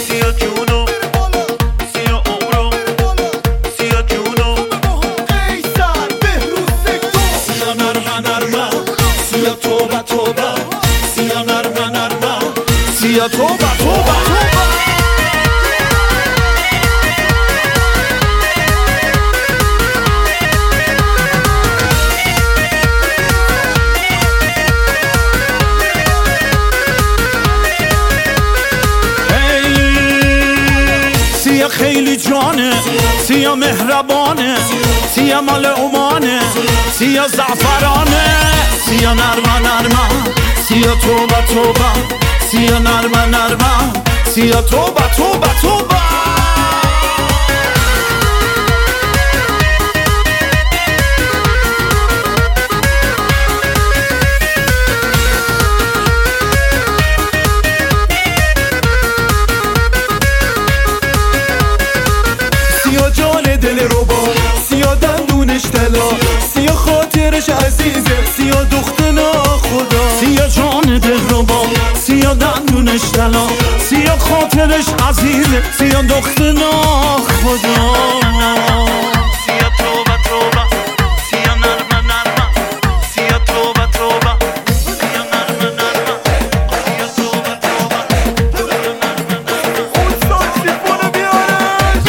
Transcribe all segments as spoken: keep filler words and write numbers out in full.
سیاه جنوب سیاه عمرو سیاه جنوب قیصر بهروز سکتور سیاه نرمه نرمه سیاه توبه توبه سیاه نرمه نرمه سیاه توبه توبه سیاه خیلی جانه سیاه مهربانه سیاه مال عمانه سیاه زعفرانه سیاه نرمه نرمه سیاه توبه توبه سیاه نرمه نرمه سیاه توبه توبه توبه سیاه جان دل ربا سیاه دندونش طلا سیاه خاطرش عزیزه سیاه دخت ناخدا سیاه جان دلربا سیاه دندونش طلا سیاه خاطرش عزیزه سیاه دخت ناخدا سیاه توبه توبه سیاه نرمه نرمه سیاه توبه توبه سیاه نرمه نرمه سیاه توبه توبه سیاه نرمه نرمه استاد سیفون بیارش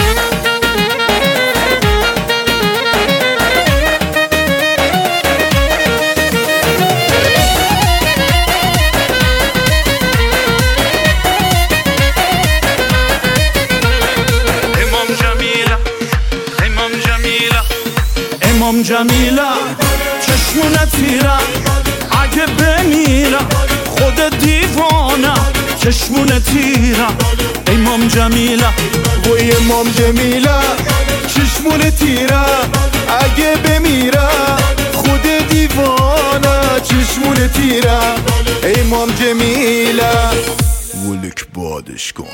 امام جمیله امام جمیله امام جمیله چشمونه تیره اگه بمیرم خود دیوانه چشمونه تیره امام جمیله وای امام جمیله چشمون تیره اگه بمیره خود دیوانه چشمون تیره امام جمیله ولک بادش کن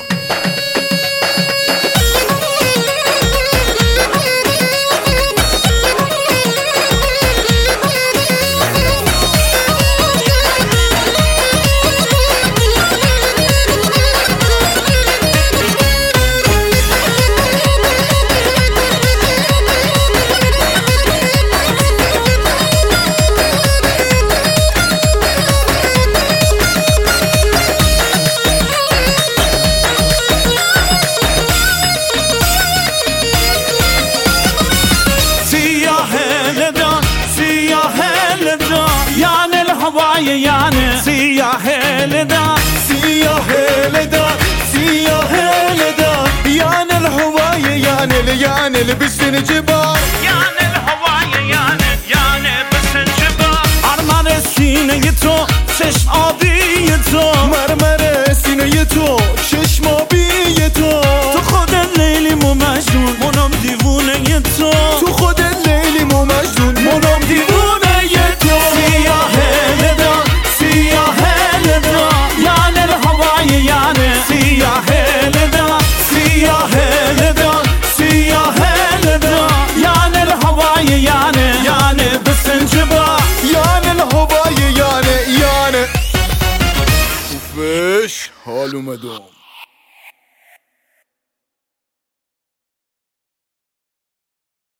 يعني سياح لدا سياح لدا سياح لدا يعني الهواية يعني يعني لبسن جبال يعني الهواية يعني يعني بسن جبال مرمر سینه تو چشم آبی تو مرمر سینه تو چشم آبی تو تو خود لیلی مو مجنون منم دیوونه تو تو خود لیلی مو مجنون منم دیوونه تو سیاه لدا سیاه لدا يعني الهوای يعني سیاه لدا سیاه لدا سیاه لدا يعني الهوای يعني يعني بسنجبا يعني الهواية يعني يعني وفيش حال اومدم